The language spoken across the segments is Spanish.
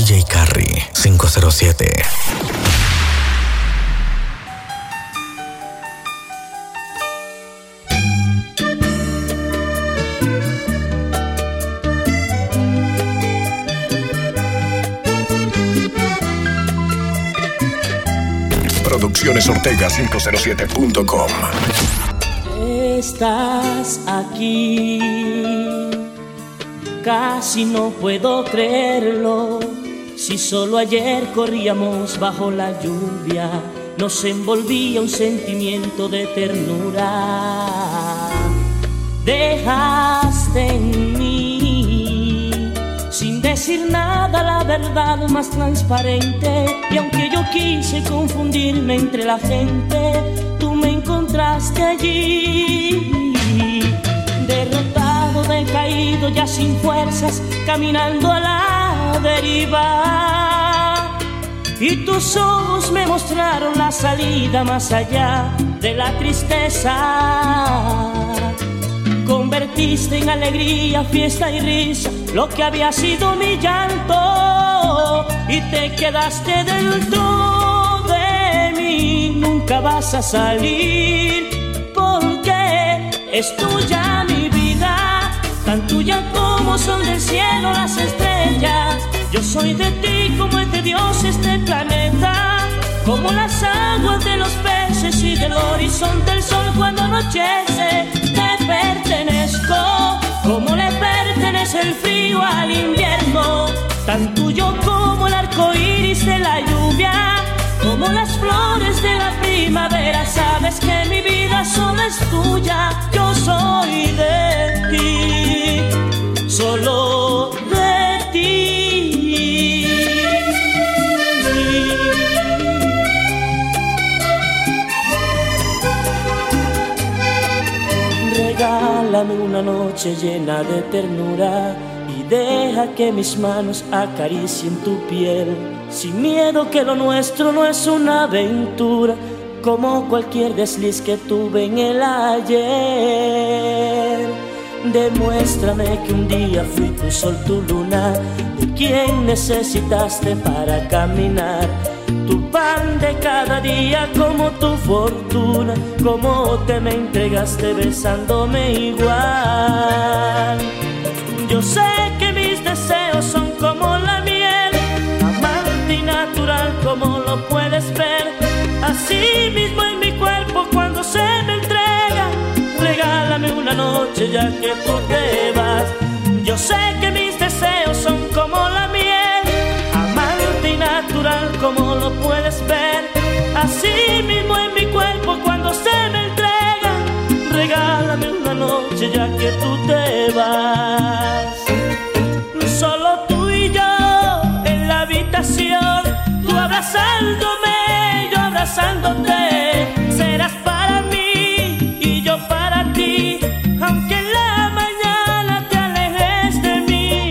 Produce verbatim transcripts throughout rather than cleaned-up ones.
J Carry cinco cero siete. Producciones Ortega cinco cero siete punto com. Estás aquí, casi no puedo creerlo. Si solo ayer corríamos bajo la lluvia, nos envolvía un sentimiento de ternura. Dejaste en mí, sin decir nada, la verdad más transparente. Y aunque yo quise confundirme entre la gente, tú me encontraste allí, derrotado, decaído, ya sin fuerzas, caminando a la deriva. Y tus ojos me mostraron la salida más allá de la tristeza. Convertiste en alegría, fiesta y risa lo que había sido mi llanto, y te quedaste dentro de mí. Nunca vas a salir, porque es tuya mi vida, tan tuya como son del cielo las estrellas. Yo soy de ti como es de Dios este planeta, como las aguas de los peces y del horizonte el sol cuando anochece. Te pertenezco como le pertenece el frío al invierno, tan tuyo como el arco iris de la lluvia, como las flores de la primavera. Sabes que mi vida solo es tuya, yo soy de ti, solo de ti. Regálame una noche llena de ternura y deja que mis manos acaricien tu piel, sin miedo que lo nuestro no es una aventura, como cualquier desliz que tuve en el ayer. Demuéstrame que un día fui tu sol, tu luna, de quien necesitaste para caminar, tu pan de cada día como tu fortuna, como te me entregaste besándome igual. Yo sé que mis deseos son como la miel, amante y natural como lo puedes ver. Así mismo en mi cuerpo cuando se me entrega, regálame una noche ya que tú te vas. Yo sé que mis deseos son como la miel, amante y natural como lo puedes ver. Así mismo en mi cuerpo cuando se me entrega, regálame una noche ya que tú te vas. Solo tú y yo en la habitación, tú abrazándome, yo abrazándote. Serás para mí y yo para ti, aunque en la mañana te alejes de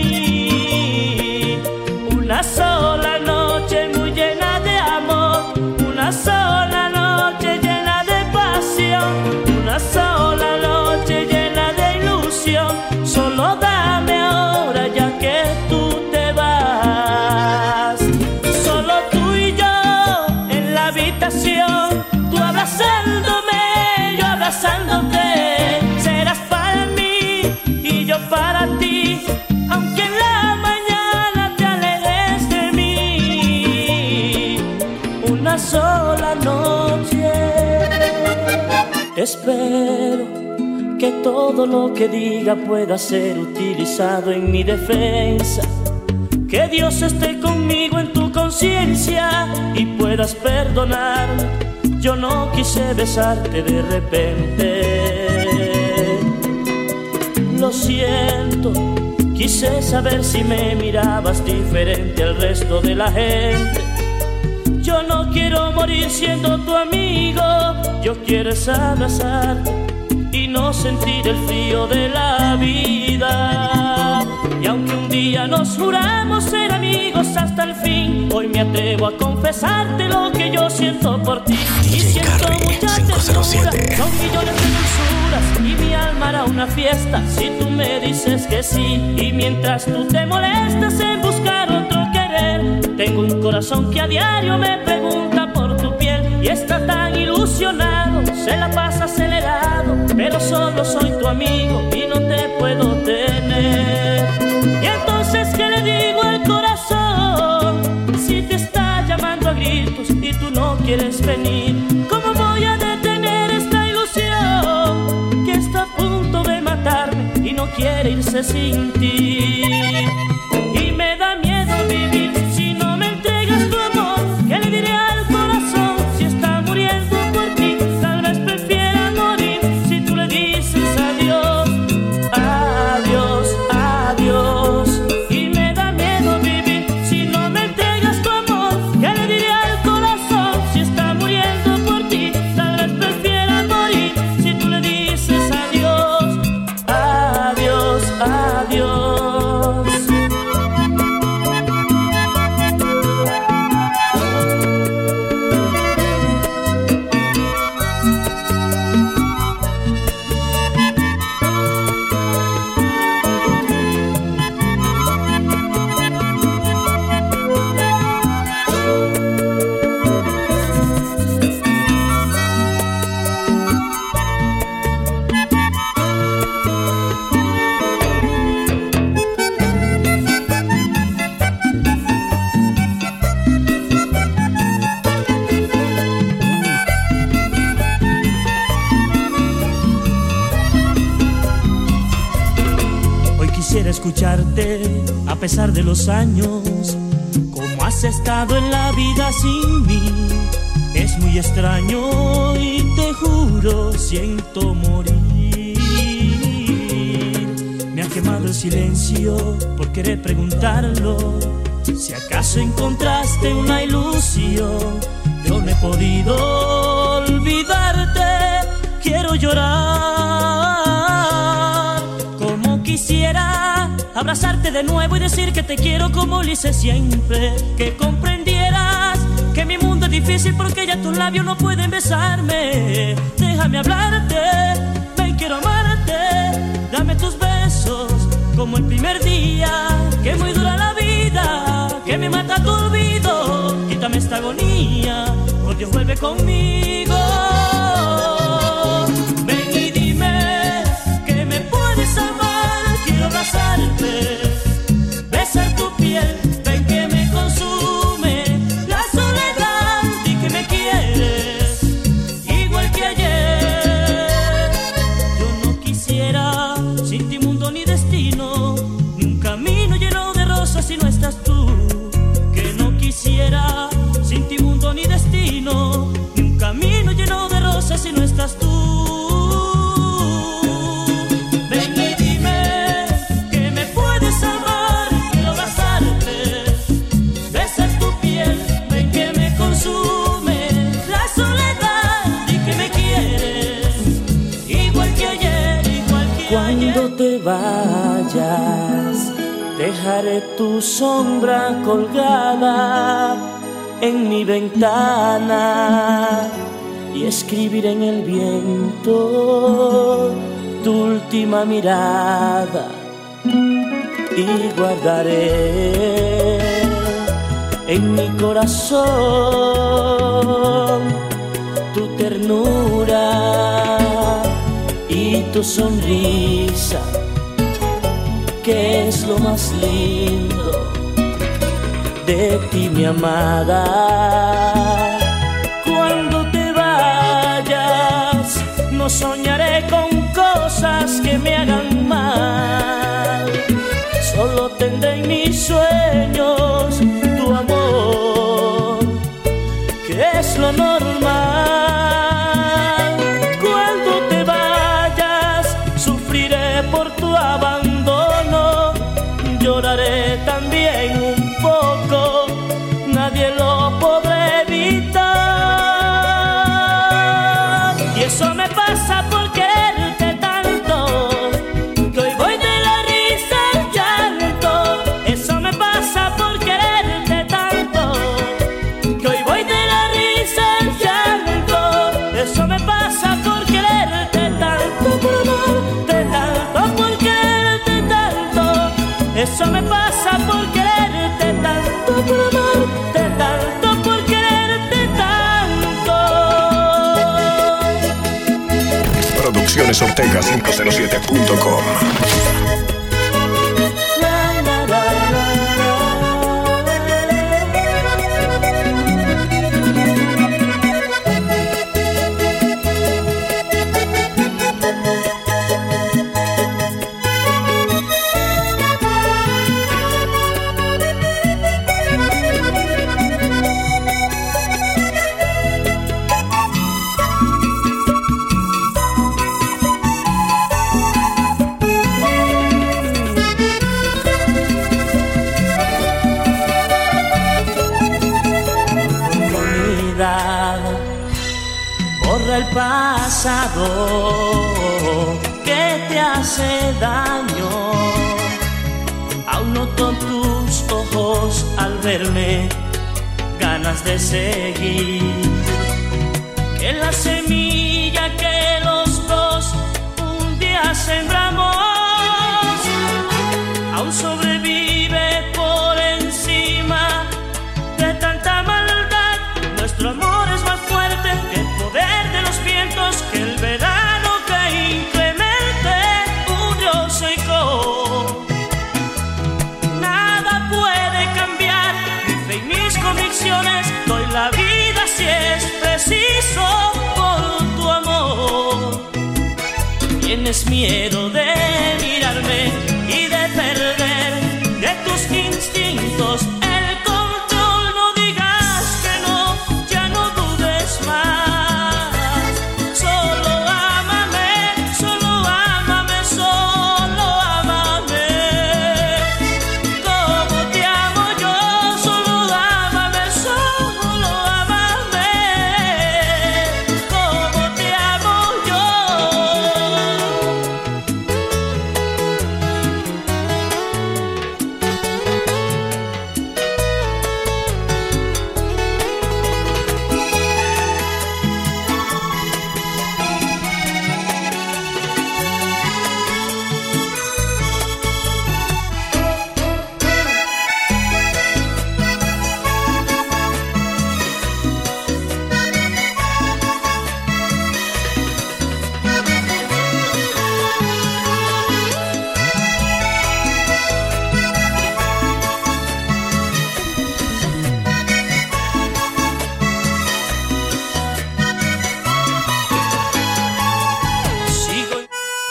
mí. Una sola noche muy llena de amor, una sola noche llena de pasión, una sola noche llena de ilusión. Solo dame ahora ya que tú te vas. Solo tú y yo en la habitación, tú abrazándome, yo abrazándote. Serás para mí y yo para ti, aunque en la mañana te alejes de mí. Una sola noche. Espero que todo lo que diga pueda ser utilizado en mi defensa, que Dios esté conmigo en tu conciencia y puedas perdonarme. Yo no quise besarte de repente, lo siento. Quise saber si me mirabas diferente al resto de la gente. Yo no quiero morir siendo tu amigo, yo quiero es abrazarte y no sentir el frío de la vida. Y aunque un día nos juramos ser amigos hasta el fin, hoy me atrevo a confesarte lo que yo siento por ti. Y siento mucha ternura, son millones de dulzuras y mi alma hará una fiesta si tú me dices que sí. Y mientras tú te molestas en buscar otro querer, corazón que a diario me pregunta por tu piel y está tan ilusionado, se la pasa acelerado, pero solo soy tu amigo y no te puedo tener. Y entonces, ¿qué le digo al corazón si te está llamando a gritos y tú no quieres venir? ¿Cómo voy a detener esta ilusión que está a punto de matarme y no quiere irse sin ti? Y me da miedo vivir si no me entregas tu amor. ¿Qué le diré al corazón si está muriendo por ti? Tal vez prefiera morir si tú le dices adiós, adiós, adiós. Y me da miedo vivir si no me entregas tu amor. ¿Qué le diré al corazón si está muriendo por ti? Tal vez prefiera morir si tú le dices adiós, adiós, adiós. Quisiera escucharte a pesar de los años. ¿Cómo has estado en la vida sin mí? Es muy extraño y te juro siento morir. Me ha quemado el silencio por querer preguntarlo. Si acaso encontraste una ilusión, yo no he podido olvidarte. Quiero llorar como quisiera abrazarte de nuevo y decir que te quiero como lo hice siempre. Que comprendieras que mi mundo es difícil porque ya tus labios no pueden besarme. Déjame hablarte, ven, quiero amarte. Dame tus besos como el primer día. Que muy dura la vida, que me mata tu olvido. Quítame esta agonía, por Dios vuelve conmigo. Ven y dime que me puedes amar. Quiero abrazarte, besar tu piel, ven que me consume la soledad y que me quieres igual que ayer. Yo no quisiera sin ti mundo ni destino, ni un camino lleno de rosas si no estás tú. Que no quisiera sin ti mundo ni destino, ni un camino lleno de rosas si no estás tú. Cuando te vayas, dejaré tu sombra colgada en mi ventana y escribiré en el viento tu última mirada y guardaré en mi corazón tu ternura y tu sonrisa, que es lo más lindo de ti, mi amada. Cuando te vayas, no soñaré con cosas que me hagan mal. Solo tendré en mis sueños tu amor, que es lo normal. Por tu abandono lloraré también un poco, nadie lo podrá evitar. Y eso me pasa por quererte tanto, que hoy voy de la risa al llanto. Eso me pasa por quererte tanto, que hoy voy de la risa al llanto. Eso me pasa por quererte tanto, por amarte tanto, por quererte tanto. Eso me pasa por quererte tanto, por amarte tanto. Producciones Ortega quinientos siete punto com. Borra el pasado que te hace daño. Aún noto tus ojos al verme, ganas de seguir. Que la semilla que los dos un día sembramos aún sobrevive por encima de tanta maldad. Nuestro amor es más fuerte que el poder de los vientos, que el verano que inclemente un dios seco. Nada puede cambiar mi fe y mis convicciones. Doy la vida si es preciso por tu amor. Tienes miedo de mirarme y de perder de tus instintos el control. No digas que no, ya no dudes más. Solo ámame, solo ámame, solo ámame. Como te amo yo, solo ámame, solo ámame. Como te amo yo. Sigo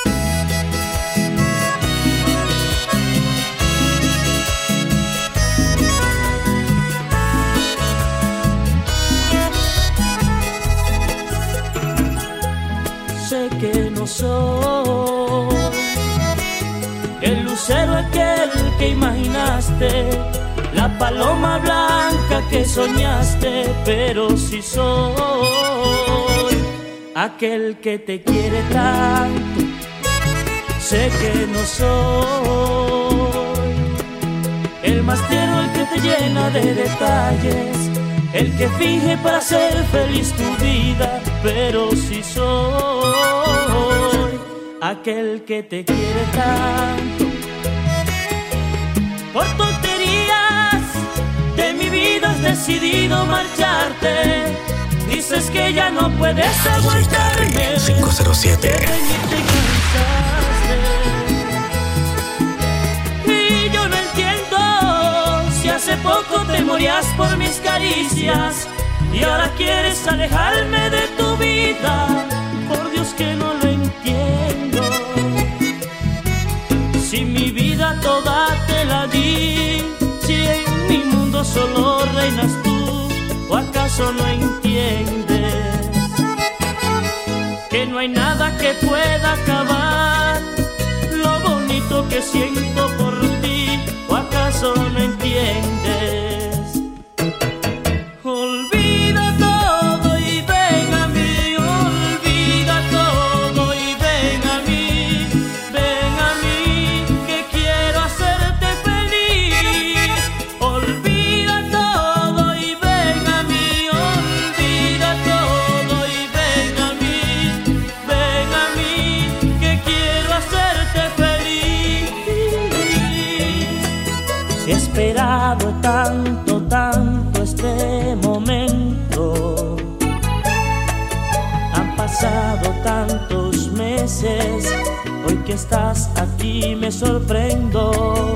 Sé que no soy el lucero aquel que imaginaste, la paloma blanca que soñaste, pero sí soy aquel que te quiere tanto. Sé que no soy el más tierno, el que te llena de detalles, el que finge para hacer feliz tu vida, pero sí soy aquel que te quiere tanto. Por tonterías de mi vida has decidido marcharte. Dices que ya no puedes aguantarme. quinientos siete. De venirte cansaste. Y yo no entiendo si hace poco te morías por mis caricias y ahora quieres alejarme de tu vida. Por Dios que no lo entiendo. Si mi vida toda te la di, si en mi mundo solo reinas tú, ¿o acaso no entiendes que no hay nada que pueda acabar lo bonito que siento por ti? ¿O acaso no entiendes? Olvida todo y ven a mí, olvida todo y ven a mí, ven a mí que quiero hacerte feliz. Olvida todo y ven a mí, olvida todo y ven a mí, ven a mí que quiero hacerte feliz. He esperado tanto, tanto este momento. Han pasado tantos meses veces, hoy que estás aquí me sorprendo.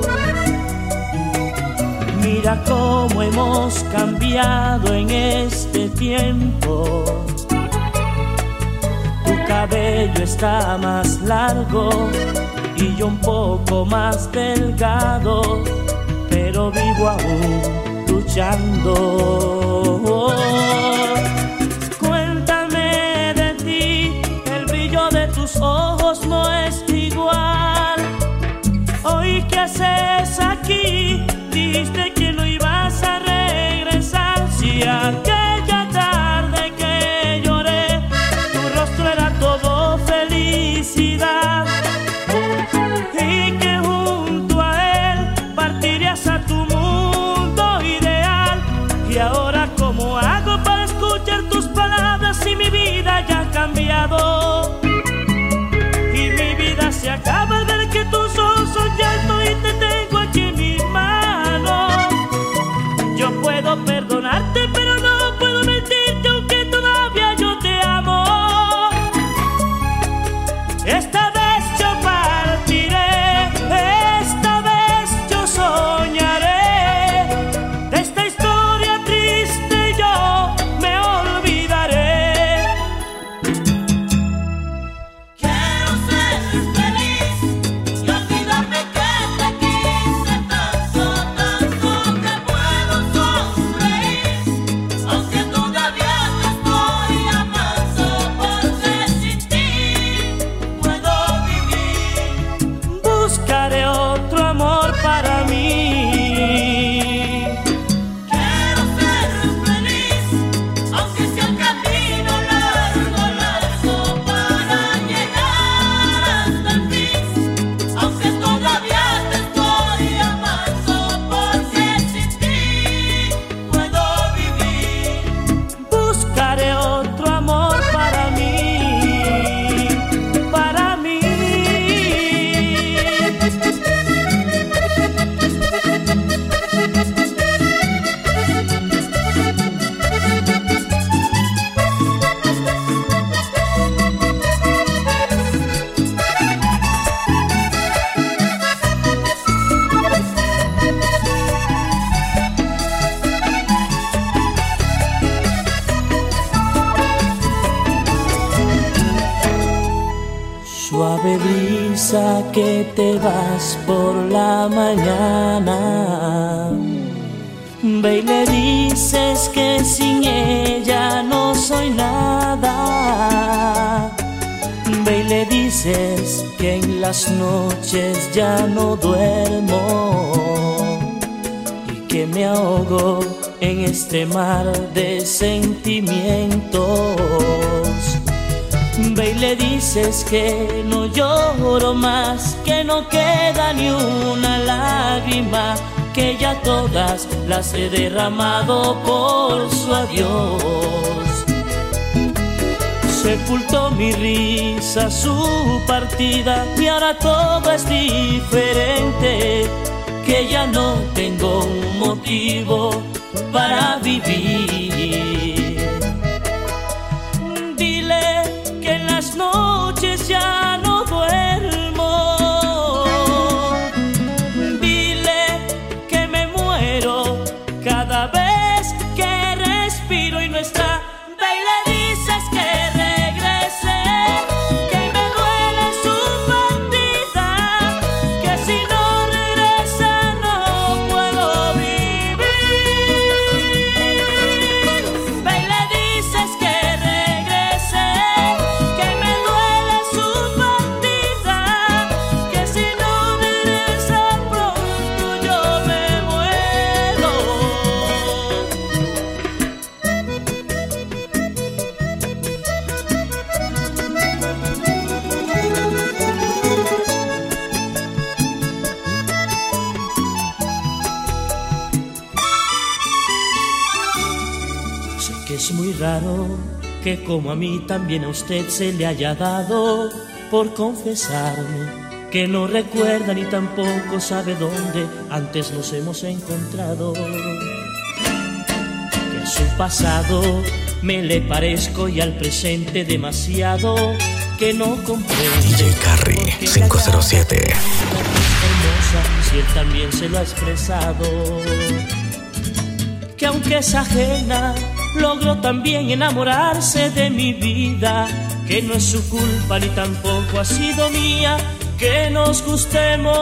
Mira cómo hemos cambiado en este tiempo. Tu cabello está más largo y yo un poco más delgado, pero vivo aún luchando. Cuéntame de ti, el brillo de tus ojos no es igual. Hoy, ¿qué haces aquí? Dijiste que no ibas a regresar. Si aquella tarde que lloré, tu rostro era todo felicidad, y que junto a él partirías a tu mundo ideal. Y ahora, ¿cómo hago para escuchar tus palabras si mi vida ya ha cambiado? Y mi vida se acaba al ver que tus ojos son llanto y te tengo aquí en mis manos. Yo puedo perdonarte, pero no puedo mentirte, aunque todavía yo te amo. Esta vez yo partiré, esta vez yo soñaré. De esta historia triste yo me olvidaré. Quiero ser feliz y olvidarme que te quise tanto, tanto que puedo sonreír, aunque todavía te estoy amando, porque sin ti puedo vivir. Buscaré otro amor para mí. Quiero ser feliz, aunque sea un camino largo, largo para llegar hasta el fin, aunque todavía te estoy amando, porque sin ti puedo vivir. Buscaré otro amor para mí, para mí. Suave brisa que te vas por la mañana, ve y le dices que sin ella no soy nada. Ve y le dices que en las noches ya no duermo y que me ahogo en este mar de sentimientos. Ve y le dices que no lloro más, que no queda ni una lágrima, que ya todas las he derramado por su adiós. Sepultó mi risa su partida y ahora todo es diferente, que ya no tengo un motivo para vivir. Dile que en las noches ya no duermo. Dile que me muero cada vez que respiro y no está. Ve y le dices que regrese, que me duele su partida, que si no regresa no puedo vivir. Ve y le dices que regrese, que me duele su partida, que si no regresa pronto yo me muero. Sé que es muy raro que como a mí también a usted se le haya dado por confesarme que no recuerda ni tampoco sabe dónde antes nos hemos encontrado. Que a su pasado me le parezco y al presente demasiado, que no comprende. D J Carry cinco cero siete. Hermosa, si él también se lo ha expresado, que aunque es ajena, logró también enamorarse de mi vida, que no es su culpa ni tampoco ha sido mía, que nos gustemos,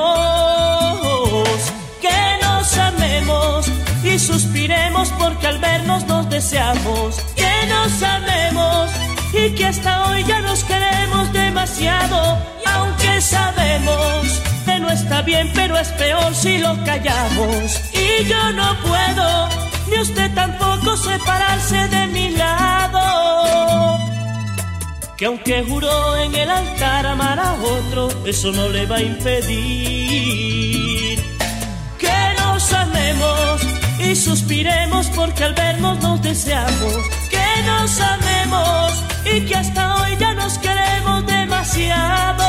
que nos amemos y suspiremos porque al vernos nos deseamos, que nos amemos y que hasta hoy ya nos queremos demasiado, y aunque sabemos que no está bien, pero es peor si lo callamos, y yo no puedo, ni usted tampoco, separarse de mi lado, que aunque juró en el altar amar a otro, eso no le va a impedir que nos amemos y suspiremos porque al vernos nos deseamos, que nos amemos y que hasta hoy ya nos queremos demasiado,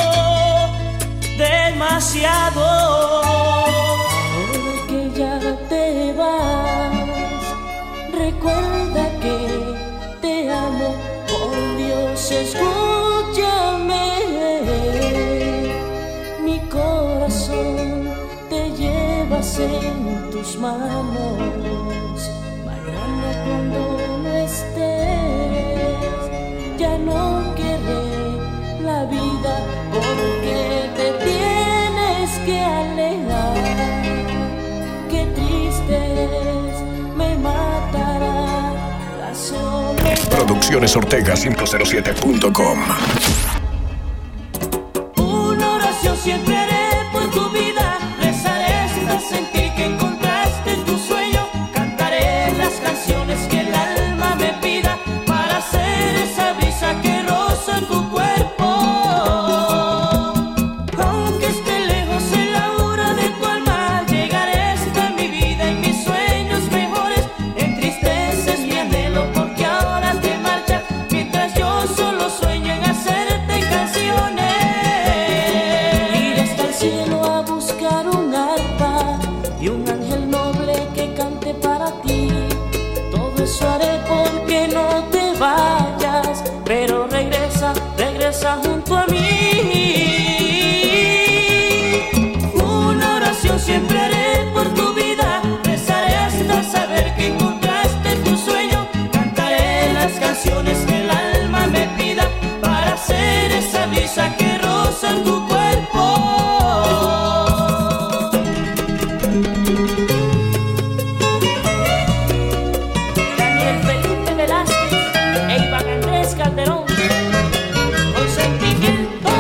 demasiado. Ahora que ya te vas, recuerda que te amo, por Dios escúchame, mi corazón te llevas en tus manos, mañana cuando no estés, ya no querré la vida porque te tienes que alejar, qué triste es, me matará la soledad. Producciones Ortega cinco cero siete punto com. Una oración siempre haré por tu vida, rezaré hasta sentir que encontraste tu sueño, cantaré las canciones que el alma me pida para hacer esa brisa que roza tu cuerpo, aunque esté lejos en la hora de tu alma, llegaré hasta mi vida y mis sueños mejores, entristeces mi anhelo porque ahora te marchas, mientras yo solo sueño en hacerte canciones. Ir hasta el cielo a buscar un arpa y un ángel noble que cante para ti, todo eso haré porque no te vayas, pero regresa, regresa junto a mí. Una oración siempre haré por tu vida, rezaré hasta saber que encontraste tu sueño, cantaré las canciones que el alma me pida para hacer esa brisa que roza tu cuerpo. Daniel Felipe Velázquez e Iván Andrés Calderón, con sentimiento.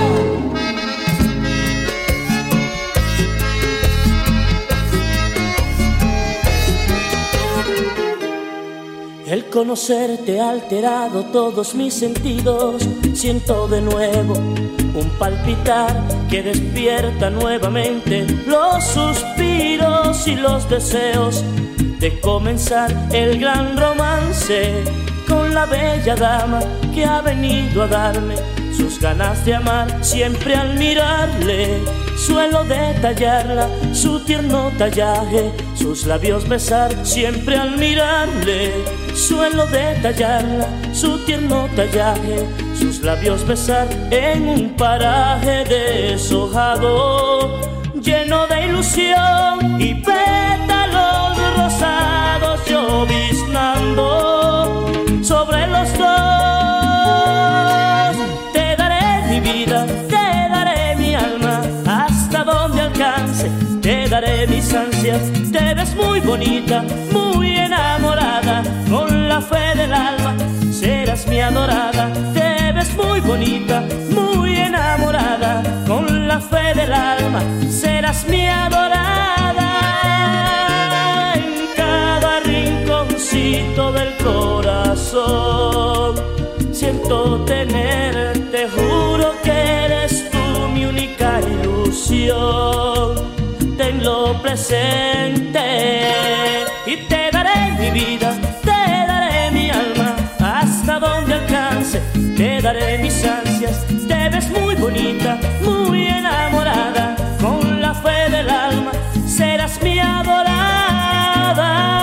El conocerte ha alterado todos mis sentidos, siento de nuevo un palpitar que despierta nuevamente los suspiros y los deseos de comenzar el gran romance con la bella dama que ha venido a darme sus ganas de amar. Siempre al mirarle suelo detallarla, su tierno tallaje, sus labios besar. Siempre al mirarle suelo detallarla, su tierno tallaje, sus labios besar. En un paraje deshojado, lleno de ilusión y pétalos rosados, lloviznando sobre los dos. Te daré mi vida, te daré mi alma, hasta donde alcance, te daré mis ansias. Te ves muy bonita, muy enamorada, con la fe del alma serás mi adorada. Te ves muy bonita, muy enamorada, con la fe del alma serás mi adorada. En cada rinconcito del corazón siento tenerte, juro que eres tú mi única ilusión. Tenlo presente y te daré mi vida, te daré mi alma, hasta donde alcance, te daré mis ansias. Te ves muy bonita, muy enamorada, con la fe del alma serás mi adorada.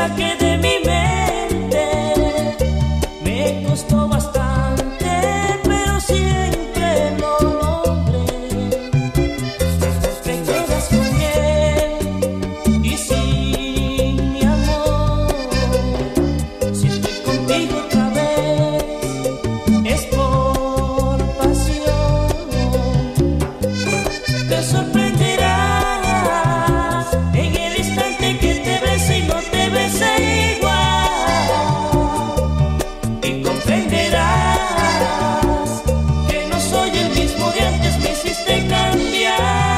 saqué de mi mente. Me costó bastante, pero siempre lo logré. Te quedas con él y sin mi amor. Si estoy contigo otra vez es por pasión. Te sorprenderás en el instante que te bese y no te bese igual. Y comprenderás que no soy el mismo de antes, me hiciste cambiar.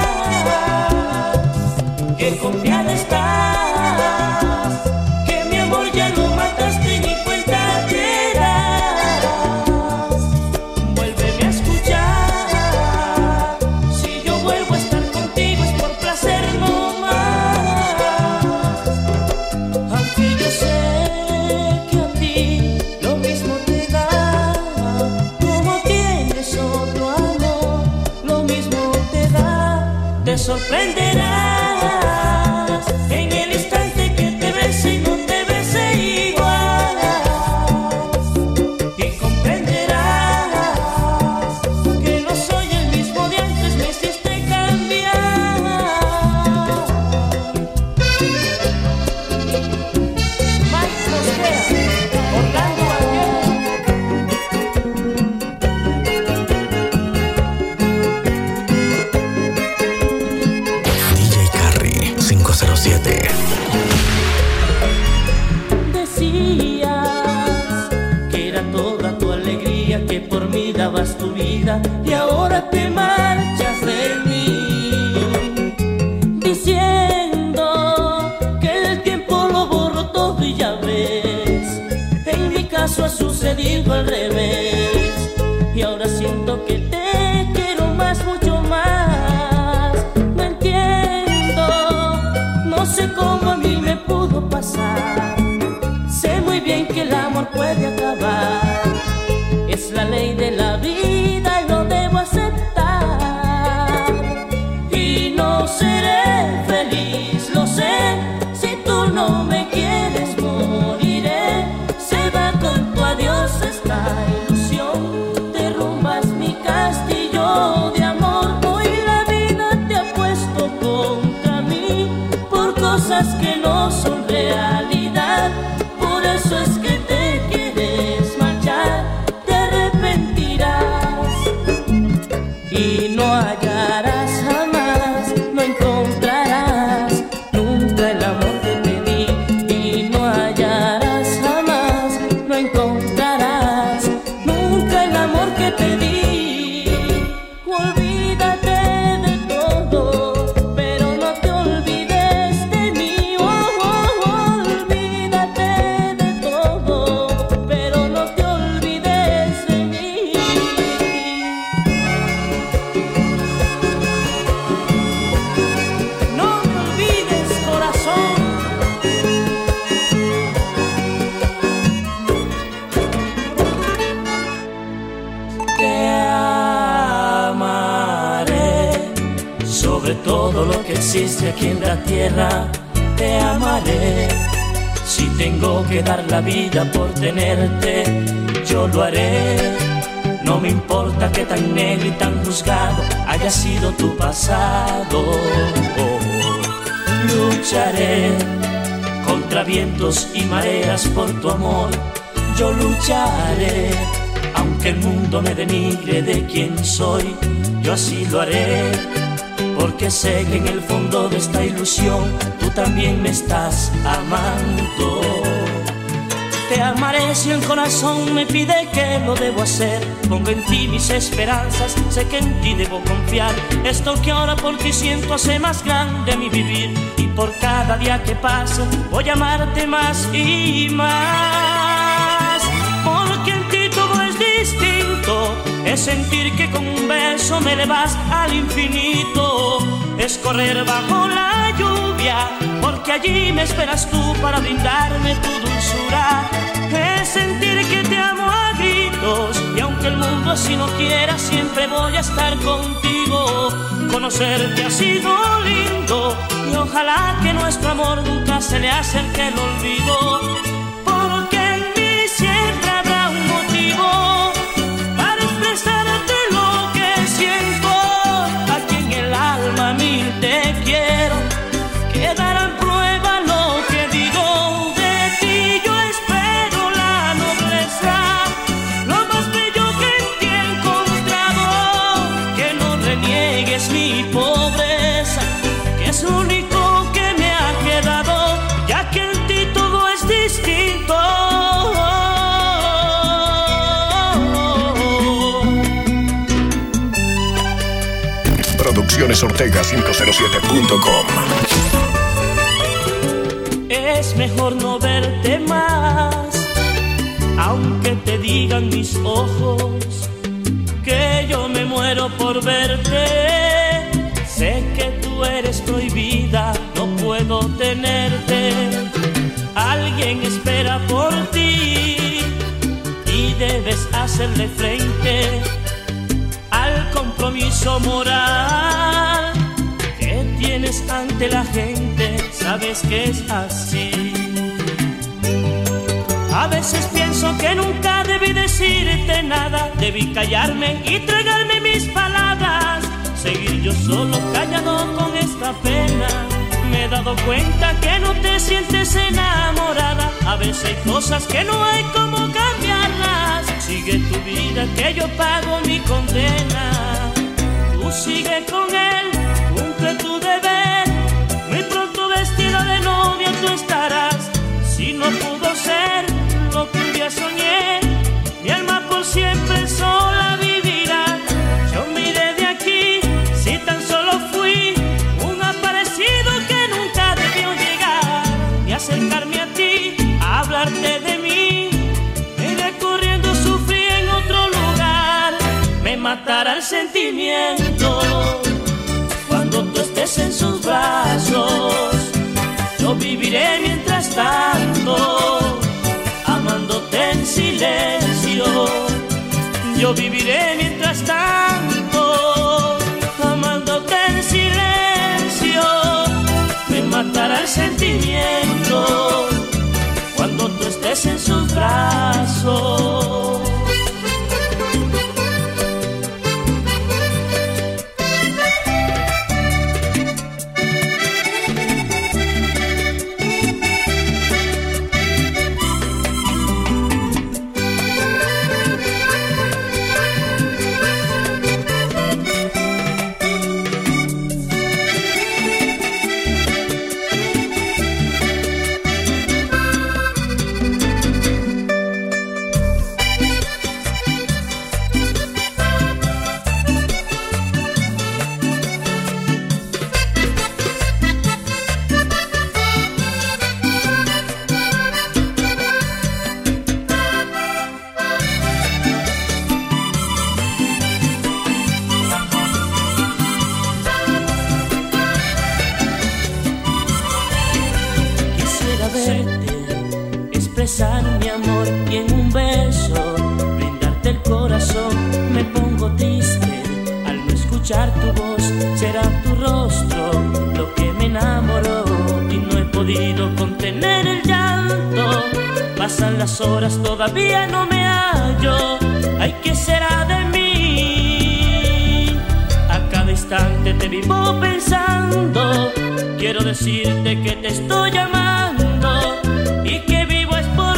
Que confiada estás, que mi amor ya lo mataste y ni cuenta te das. Vuélveme a escuchar, si yo vuelvo a estar contigo es por placer no más. Aunque yo sé que a ti lo mismo te da, como tienes otro amor, lo mismo te da. Te sorprenderás en el instante que te bese y no te bese igual. Y comprenderás que no soy el mismo de antes, me hiciste cambiar. Mike Mosquera, Orlando Valguera. D J Carry cinco cero siete. Decías que era toda tu alegría, que por mí dabas tu vida y ahora te marchas de mí, diciendo que el tiempo lo borró todo y ya ves, en mi caso ha sucedido al revés. Y ahora siento que te quiero más, mucho más. No entiendo, no sé cómo a mí me pudo pasar. Sé muy bien que el amor puede acabar, es la ley de la vida y lo debo aceptar. Y no seré feliz, lo sé, si tú no me quieres moriré. Se va con tu adiós esta ilusión, derrumbas mi castillo de amor. Hoy la vida te ha puesto contra mí por cosas que no son realidad. Por eso es que te quieres marchar, te arrepentirás y no hallarás jamás, no encontrarás nunca el amor que pedí. Y no hallarás jamás, no encontrarás nunca el amor que pedí. Olvídate de todo, pero no te olvides de mí. Oh, oh, oh, olvídate de todo, pero no te olvides de mí. No me olvides, corazón. Te amaré sobre todo lo que existe aquí en la tierra. Te amaré. Si tengo que dar la vida por tenerte, yo lo haré. No me importa que tan negro y tan juzgado haya sido tu pasado. Lucharé contra vientos y mareas por tu amor. Yo lucharé, aunque el mundo me denigre de quien soy, yo así lo haré, porque sé que en el fondo de esta ilusión tú también me estás amando. Te amaré si el corazón me pide que lo debo hacer. Pongo en ti mis esperanzas, sé que en ti debo confiar. Esto que ahora por ti siento hace más grande mi vivir. Y por cada día que pase voy a amarte más y más. Porque en ti todo es distinto. Es sentir que con un beso me elevas al infinito. Es correr bajo la lluvia, porque allí me esperas tú para brindarme tu dulzura. Es sentir que te amo a gritos juntos. Y aunque el mundo así no quiera, siempre voy a estar contigo. Conocerte ha sido lindo y ojalá que nuestro amor nunca se le acerque el olvido, porque en mí siempre habrá un motivo para expresarte lo que siento. Aquí en el alma mil te quiero, quedará en prueba lo que digo. De ti yo espero la nobleza, lo más bello que en ti he encontrado. Que no reniegues mi pobreza, que es lo único que me ha quedado, ya que en ti todo es distinto. Producciones Ortega quinientos siete punto com. Es mejor no verte más, aunque te digan mis ojos que yo me muero por verte. Sé que tú eres prohibida, no puedo tenerte. Alguien espera por ti y debes hacerle frente al compromiso moral que tienes ante la gente. Sabes que es así. A veces pienso que nunca debí decirte nada, debí callarme y tragarme mis palabras, seguir yo solo callado con esta pena. Me he dado cuenta que no te sientes enamorada, a veces hay cosas que no hay cómo cambiarlas. Sigue tu vida que yo pago mi condena. Tú sigue con él, cumple tu deber, muy pronto vestida de novia tú estarás. Si no pudo ser lo que un día soñé, mi alma por siempre sola vivirá. Yo me iré de aquí si tan solo fui un aparecido que nunca debió llegar. Y acercarme a ti, a hablarte de mí, me iré corriendo, sufrí en otro lugar. Me matará el sentimiento cuando tú estés en sus brazos. Yo viviré mientras tanto, amándote en silencio. Yo viviré mientras tanto, amándote en silencio. Me matará el sentimiento cuando tú estés en sus brazos. Expresar mi amor y en un beso brindarte el corazón. Me pongo triste al no escuchar tu voz, será tu rostro lo que me enamoró y no he podido contener el llanto. Pasan las horas, todavía no me hallo. Ay, ¿qué será de mí? A cada instante te vivo pensando. Quiero decirte que te estoy llamando y que vivo es por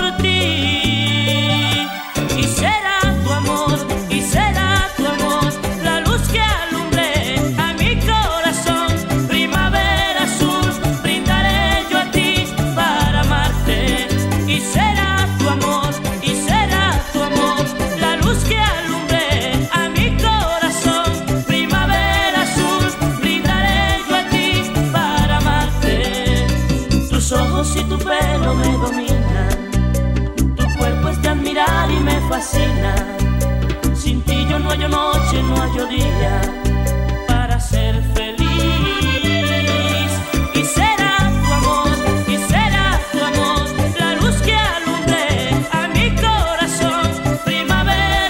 ti. Y será tu amor, y será tu amor, la luz que alumbre a mi corazón. Primavera azul, brindaré yo a ti para amarte. Y será tu amor, y será tu amor, la luz que alumbre a mi corazón. Primavera azul, brindaré yo a ti para amarte. Tus ojos y tu pelo me dominan, tu cuerpo es de admirar y me fascina. Sin ti yo no hallo noche, no hallo día para ser feliz. Y será tu amor, y será tu amor, la luz que alumbre a mi corazón. Primavera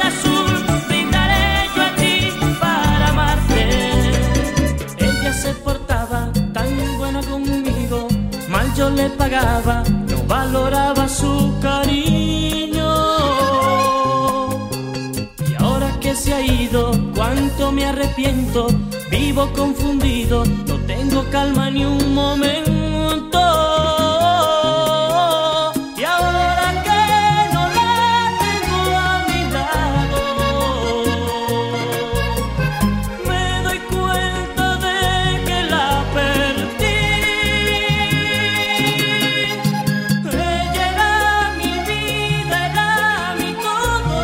entregaba, no valoraba su cariño. Y ahora que se ha ido, cuánto me arrepiento. Vivo confundido, no tengo calma ni un momento. Y ahora que no la tengo a mi lado, me doy cuenta de que la perdí. Ella era mi vida, era mi todo.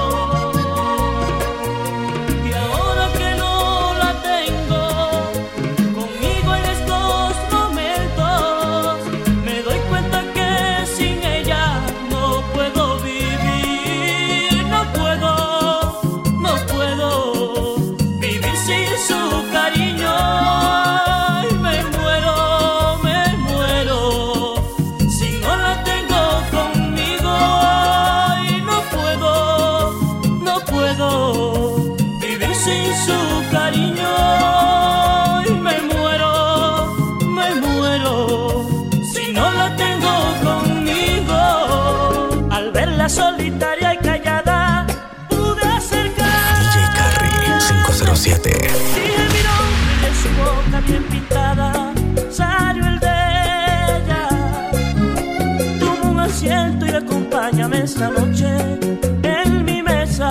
Y ahora que no la tengo conmigo en estos momentos, me doy cuenta que sin ella no puedo vivir. No puedo, no puedo vivir sin su cariño. Ay, me muero, me muero si no la tengo conmigo. Ay, no puedo, no puedo vivir sin su cariño. Ay, me muero, me muero si no la tengo conmigo. Al verla solitaria y callada, pude acercar. D J Carry cinco cero siete. Dije mi nombre y de su boca bien pintada salió el de ella. Toma un asiento y acompáñame esta noche en mi mesa.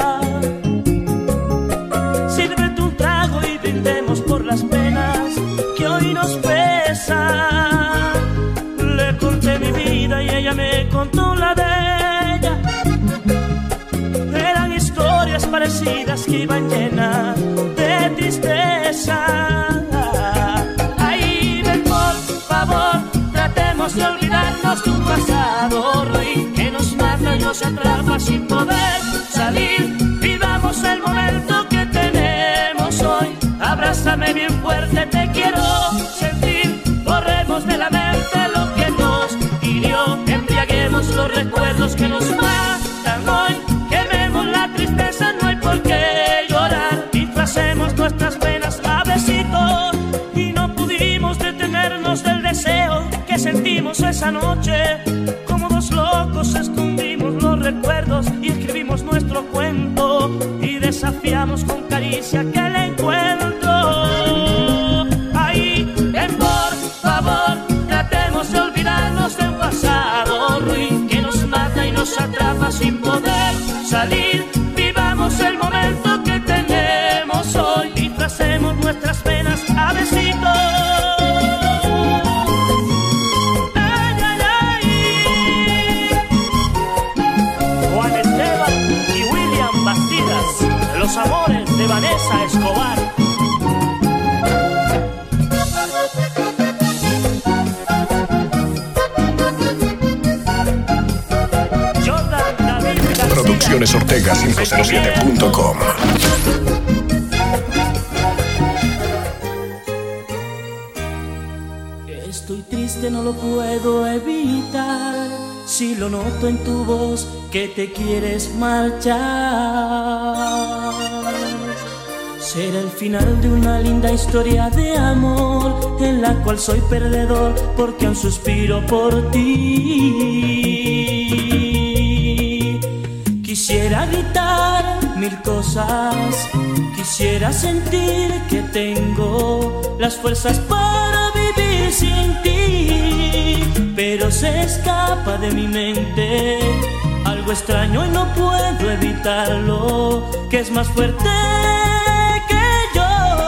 Sírvete un trago y brindemos por las penas que hoy nos pesan. Le conté mi vida y ella me contó la de ella. Eran historias parecidas que iban llenas de tristeza. Ay, ven por favor, tratemos de olvidarnos de un pasado ruin que nos mata y nos atrapa sin poder salir. Vivamos el momento que tenemos hoy. Abrázame bien fuerte, te quiero sentir. Borremos de la mente lo que nos hirió. Embriaguemos los recuerdos que nos matan hoy. Quememos la tristeza, no hay por qué llorar. Disfracemos nuestras penas a besitos. Y no pudimos detenernos del deseo que sentimos esa noche. Como dos locos escondimos los recuerdos y escribimos nuestro cuento. Y desafiamos con caricia aquel encuentro. Ahí, ven por favor, tratemos de olvidarnos de un pasado ruin que nos mata y nos atrapa sin poder salir. Vivamos el momento que tenemos hoy. Disfracemos nuestras penas a besitos. Ay, ay, ay. Juan Esteban y William Bastidas, los amores de Vanessa Escobar. Jordan David García. Producciones Ortega cinco cero siete punto com. Estoy triste, no lo puedo evitar. Si lo noto en tu voz que te quieres marchar. Será el final de una linda historia de amor en la cual soy perdedor porque aún suspiro por ti. Quisiera gritar mil cosas, quisiera sentir que tengo las fuerzas para vivir sin ti, pero se escapa de mi mente algo extraño y no puedo evitarlo, que es más fuerte que yo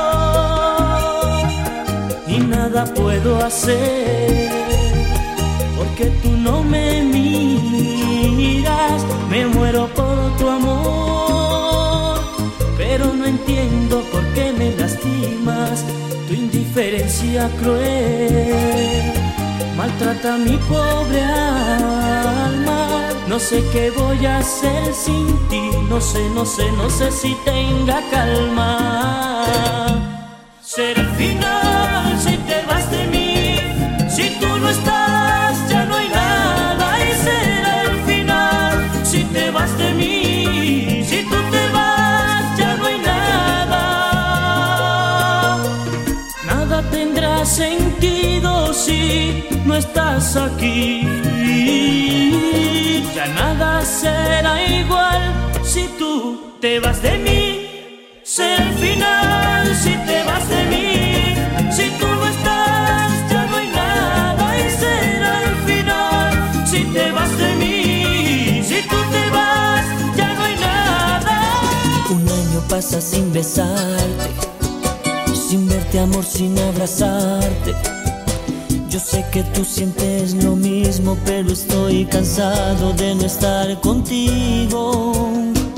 y nada puedo hacer porque tú no me miras. Me muero por tu amor, pero no entiendo por qué me lastimas. Tu indiferencia cruel maltrata mi pobre alma. No sé qué voy a hacer sin ti. No sé, no sé, no sé si tenga calma. Será el final si te vas de mí. Si tú no estás ya no hay nada. Y será el final si te vas de mí. Si tú te vas ya no hay nada. Nada tendrás tendría sentido si no estás aquí. Ya nada será igual si tú te vas de mí. Será el final si te vas de mí. Si tú no estás, ya no hay nada. Y será el final si te vas de mí. Si tú te vas, ya no hay nada. Un año pasa sin besarte, sin verte, amor, sin abrazarte. Yo sé que tú sientes lo mismo, pero estoy cansado de no estar contigo.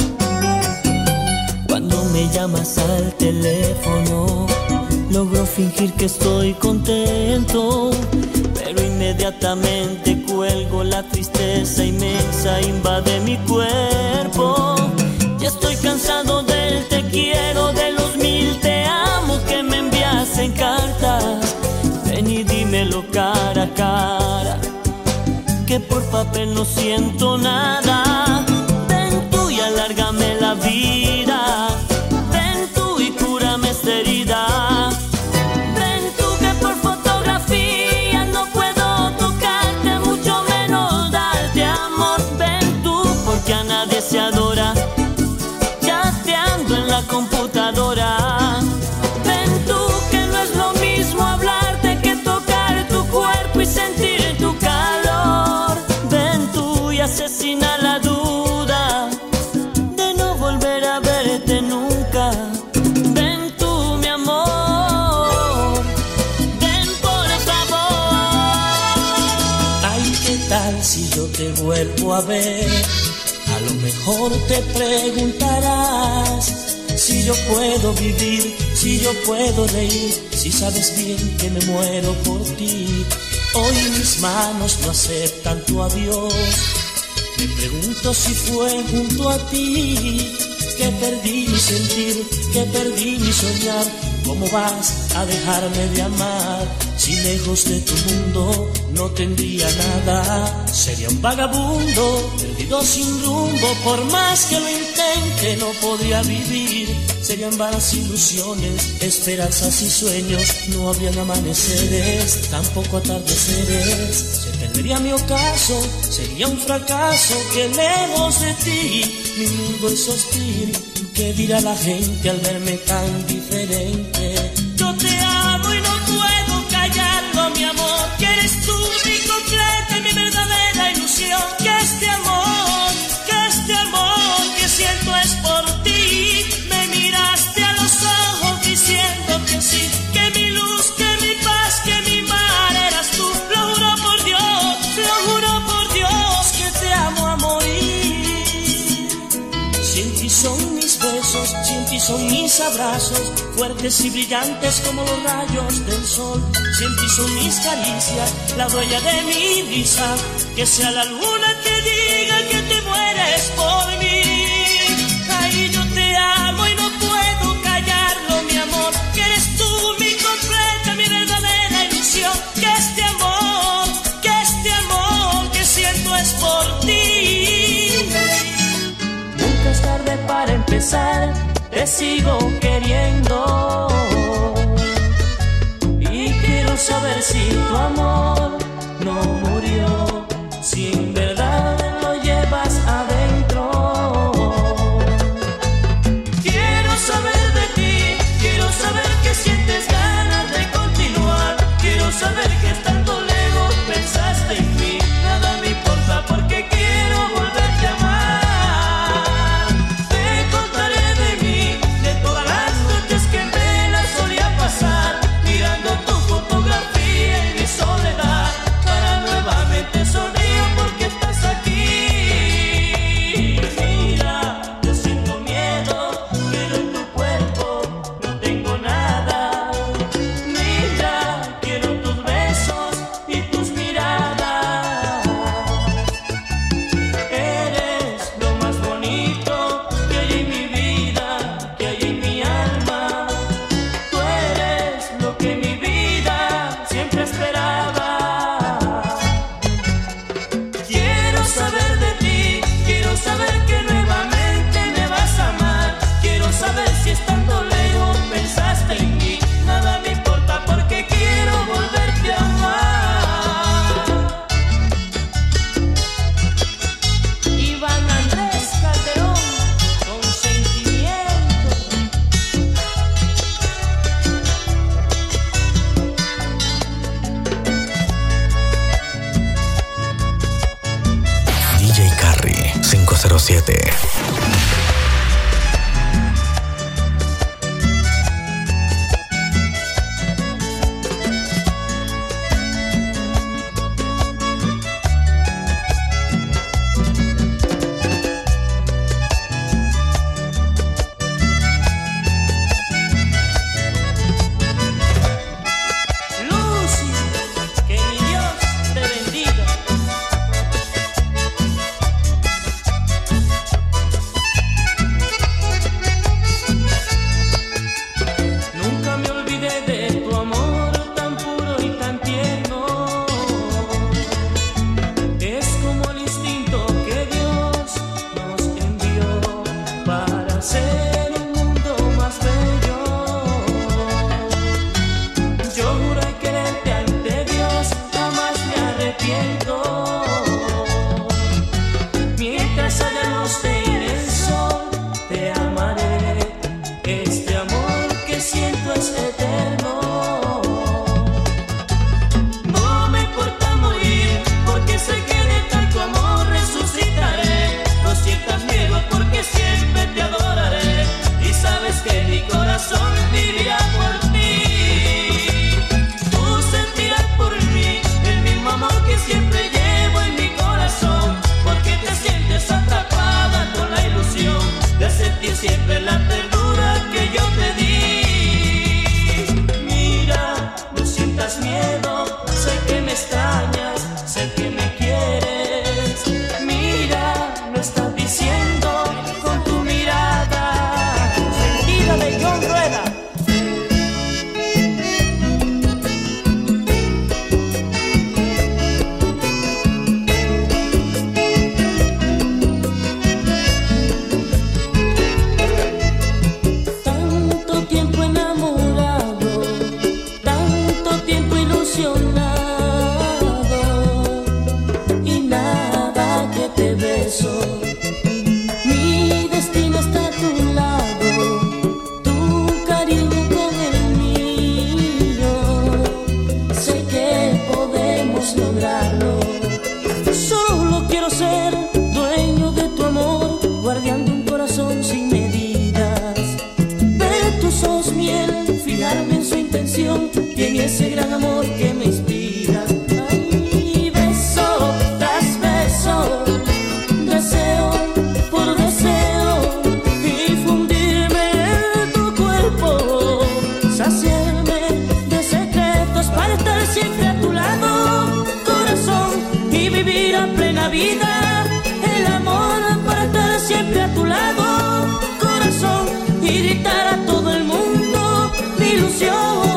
Cuando me llamas al teléfono, logro fingir que estoy contento, pero inmediatamente cuelgo. La tristeza inmensa invade mi cuerpo. Ya estoy cansado del te quiero, de los mil te amo que me envías en cartas. Ven y dímelo cara a cara, que por papel no siento nada. Ven tú y alárgame la vida. Ven tú y cúrame esta herida. Ven tú que por fotografía no puedo tocarte, mucho menos darte amor. Ven tú porque a nadie se adora chateando en la computadora. Ven tú que no es lo mismo hablarte que tocar tu cuerpo y sentir tu calor. Ven tú y asesina la duda de no volver a verte nunca. Ven tú, mi amor, ven por favor. Ay, ¿qué tal si yo te vuelvo a ver? A lo mejor te preguntarás si yo puedo vivir, si yo puedo reír, si sabes bien que me muero por ti. Hoy mis manos no aceptan tu adiós. Me pregunto si fue junto a ti que perdí mi sentir, que perdí mi soñar. ¿Cómo vas a dejarme de amar si lejos de tu mundo no tendría nada? Sería un vagabundo, perdido sin rumbo. Por más que lo intente no podría vivir. Serían vanas ilusiones, esperanzas y sueños. No habrían amaneceres, tampoco atardeceres. Se perdería mi ocaso, sería un fracaso que lejos de ti mi mundo es hostil. ¿Qué dirá la gente al verme tan diferente? Yo te amo y no puedo callarlo, mi amor. Que eres tú mi completa, mi verdadera ilusión. Que este amor, que este amor que siento es por ti. Me miraste a los ojos diciendo que sí. Que mi luz, que mi paz, que mi mar eras tú. Lo juro por Dios, lo juro por Dios que te amo a morir. Si en ti son mis besos, si en ti son mis abrazos, fuertes y brillantes como los rayos del sol. Si en ti son mis caricias, la huella de mi risa. Que sea la luna que diga que te mueres por mí. Ay, yo te amo y no puedo callarlo, mi amor. Que eres tú mi completa, mi verdadera ilusión. Que este amor, que este amor que siento es por ti. Nunca es tarde para empezar, te sigo queriendo. Y quiero saber si tu amor no murió, si en verdad lo llevas adentro. Quiero saber de ti, quiero saber que sientes ganas de continuar. Quiero saber que estando lejos pensaste en mí. Nada me importa porque quiero volverte a amar. Te contaré de mí, de todas las noches que me la vida, el amor para estar siempre a tu lado, corazón, y gritar a todo el mundo mi ilusión.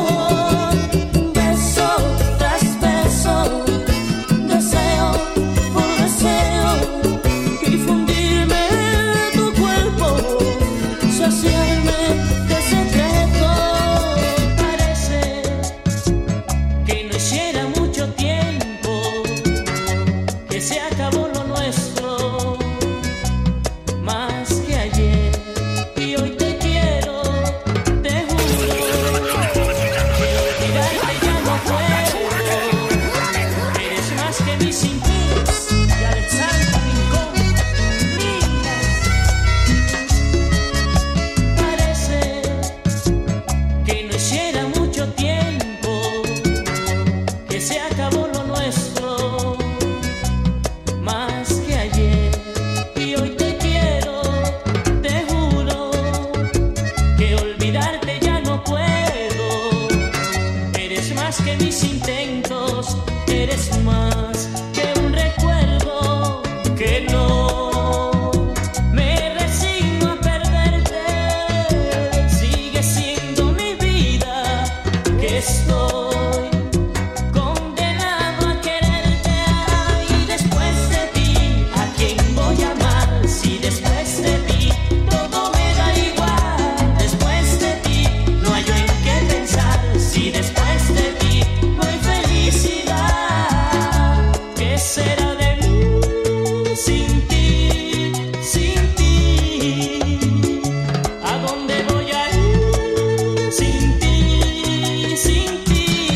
¿A dónde voy a ir sin ti, sin ti?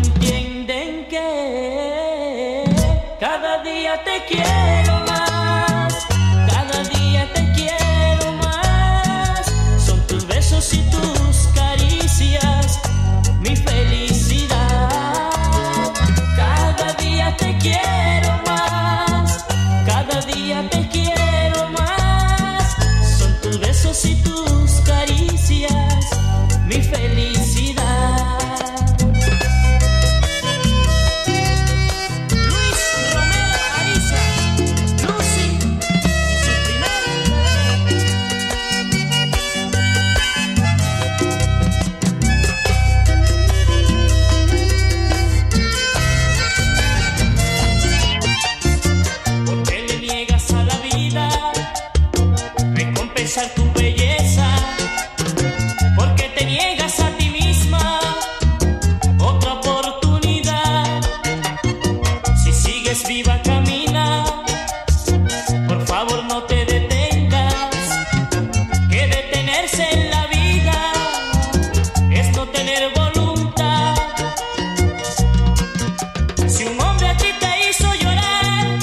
entienden que cada día te quiero más, cada día te quiero más. Son tus besos y tus caricias mi felicidad. Cada día te quiero más, cada día te quiero más. Son tus besos y tus caricias mi felicidad. Tu belleza, porque te niegas a ti misma otra oportunidad. Si sigues viva, camina, por favor no te detengas, que detenerse en la vida es no tener voluntad. Si un hombre a ti te hizo llorar,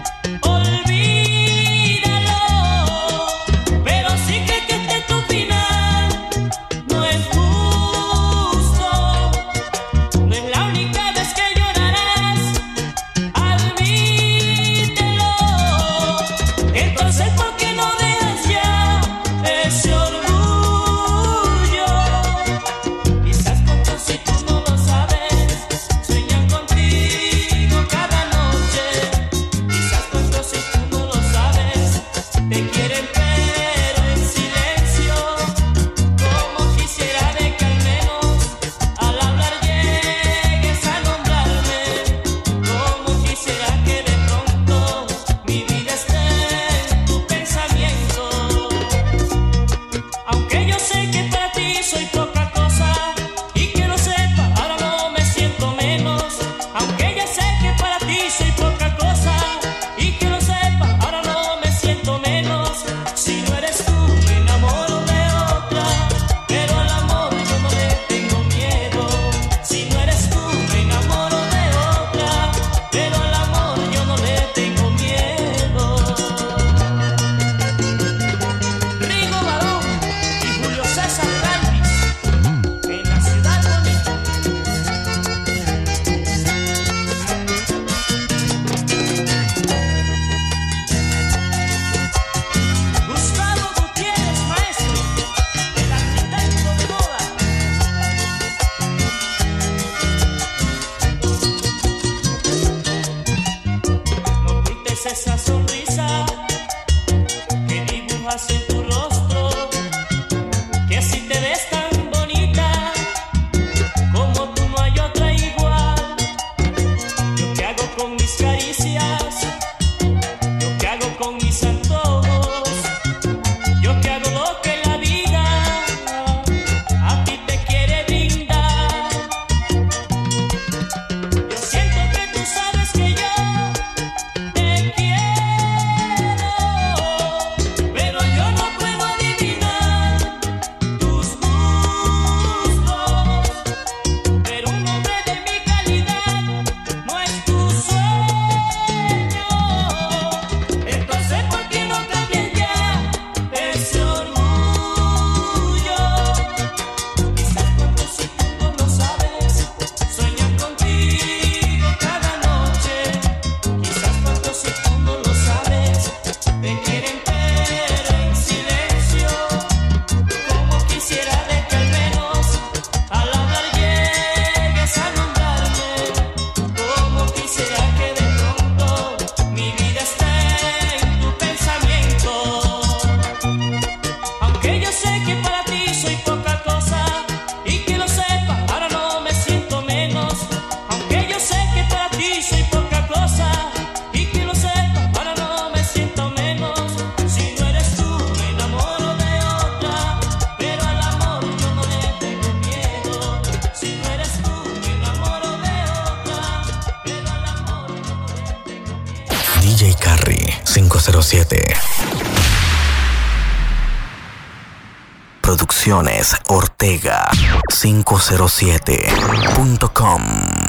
esa sonrisa que dibujas en tu rostro, que así te ves tan bonita, como tú no hay otra igual. Yo qué hago con mis caricias, yo qué hago con mis antojos, yo qué hago lo que la vida a ti te quiere brindar. Yo siento que tú sabes que yo D J Carry cinco cero siete. Producciones Ortega cinco cero siete punto com.